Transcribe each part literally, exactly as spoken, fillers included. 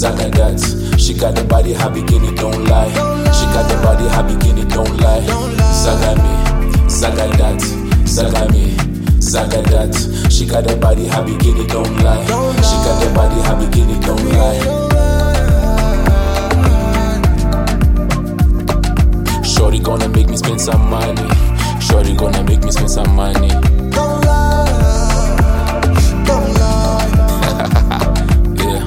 Zaga that. She got the body, her bikini don't lie. She got the body, her bikini don't lie. Zaga me, zaga that, zaga me, zaga that. She got the body, her bikini don't lie. She got the body, her bikini don't lie. Shorty gonna make me spend some money. Shorty gonna make me spend some money. Don't lie, don't lie. Yeah.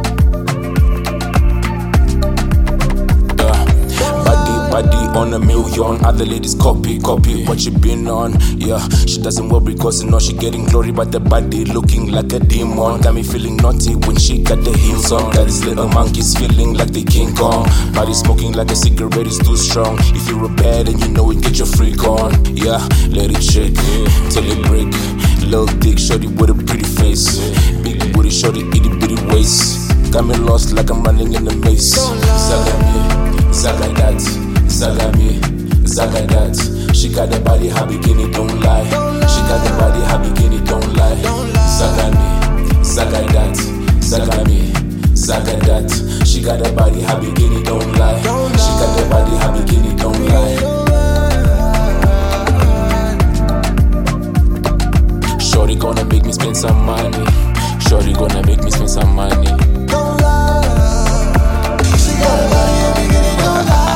Yeah. Body, body on a million. Other ladies copy, copy what you been on. Yeah, she doesn't worry cause you know she getting glory, but the body looking like a demon. Got me feeling naughty when she got the heels on. Got these little monkeys feeling like they King Kong. Body smoking like a cigarette is too strong. If you're a bad and you know it, get your freak on. Yeah, let it shake till it break. Little dick shorty with a pretty face. Big booty shorty itty bitty waist. Got me lost like I'm running in the maze. Zaga me, zaga that, zaga me, zaga that. She got the body, her bikini don't lie. She got the body, her bikini don't lie. Zaga me, zaga that, zaga me, zaga that. She got the body, her bikini don't lie. She got the body, her bikini don't lie. Shorty gonna make me spend some money. Shorty gonna make me spend some money. Don't lie. She got a body, her bikini don't lie.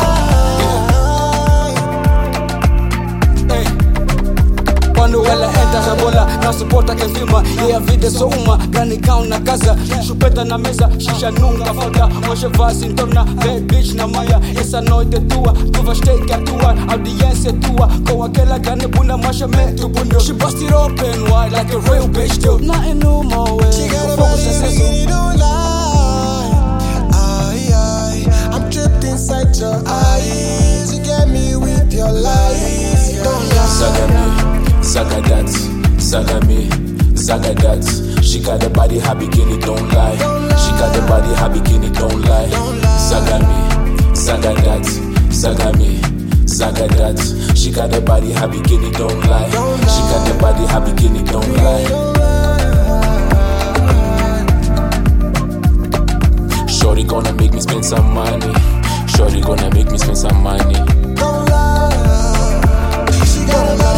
Quando ela entra rebola, não suporta quem filma. E a vida é só uma, canicão na casa. Chupeta na mesa, xixa nunca falta. Hoje vai se tornar bad bitch na maia. Essa noite é tua, tu vais ter que atuar. Audiência é tua, com aquela gana bunda, mas chamei o bundle. She bust it open wide like a real bitch do. Nothing no more way. She got a body, her bikini don't lie. Aye, aye, I'm trapped inside your eyes. You get me with your lies. Don't lie. Zaga me, zaga that, zaga me, zaga that. She got the body, her bikini don't lie. She got the body, her bikini don't lie. Zaga me, zaga that, zaga me, zaga that. She got the body, her bikini don't lie. She got the body, her bikini don't lie. Shorty gonna make me spend some money. Shorty gonna make me spend some money. Don't lie. She got a body.